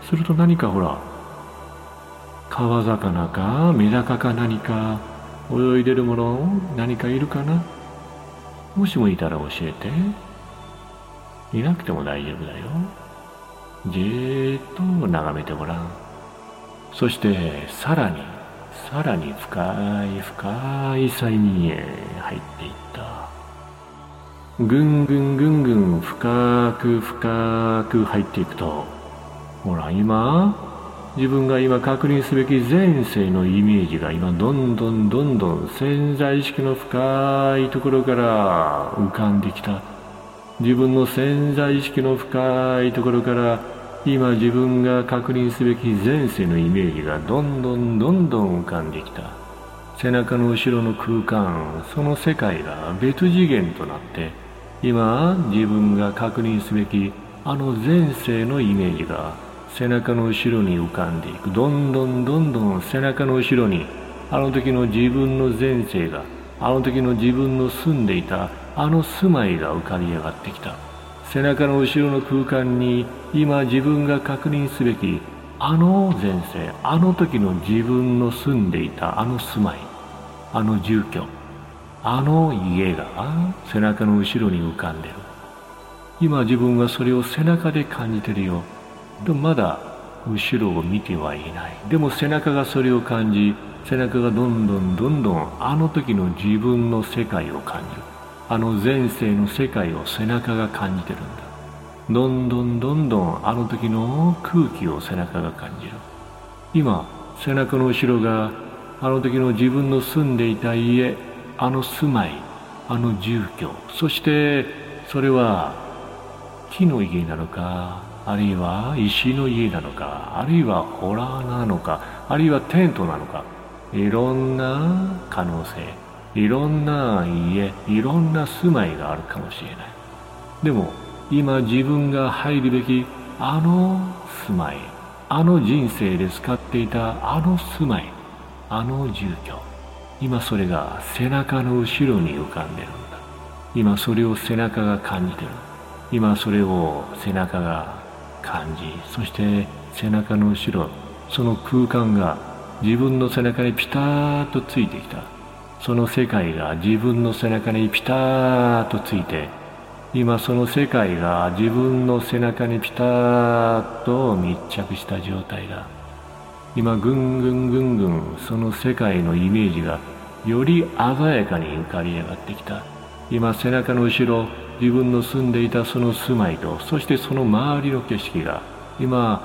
すると何かほら、川魚かメダカか何か泳いでるもの何かいるかな。もしもいたら教えて。いなくても大丈夫だよ。じーっと眺めてごらん。そしてさらに深い深い催眠へ入っていった。ぐんぐん深く入っていくと、ほら自分が今確認すべき前世のイメージが今どんどん潜在意識の深いところから浮かんできた。自分の潜在意識の深いところから今自分が確認すべき前世のイメージがどんどん浮かんできた。背中の後ろの空間、その世界が別次元となって今自分が確認すべきあの前世のイメージが背中の後ろに浮かんでいく。どんどん背中の後ろにあの時の自分の前世が、あの時の自分の住んでいたあの住まいが浮かび上がってきた。背中の後ろの空間に今自分が確認すべきあの前世、あの時の自分の住んでいたあの住まい、あの住居、あの家が背中の後ろに浮かんでる。今自分はそれを背中で感じてるよ。でもまだ後ろを見てはいない。でも背中がそれを感じ、背中がどんどんあの時の自分の世界を感じる。あの前世の世界を背中が感じてるんだ。どんどんあの時の空気を背中が感じる。今背中の後ろがあの時の自分の住んでいた家、あの住まい、あの住居、そしてそれは木の家なのか、あるいは石の家なのか、あるいはホラーなのか、あるいはテントなのか、いろんな可能性、いろんな家、いろんな住まいがあるかもしれない。でも今自分が入るべきあの住まい、あの人生で使っていたあの住まい、あの住居、今それが背中の後ろに浮かんでるんだ。今それを背中が感じてる。今それを背中が感じ、そして背中の後ろ、その空間が自分の背中にピタッとついてきた。その世界が自分の背中にピタッとついて、今その世界が自分の背中にピタッと密着した状態だ。今ぐんぐんその世界のイメージがより鮮やかに浮かび上がってきた。今背中の後ろ、自分の住んでいたその住まいと、そしてその周りの景色が今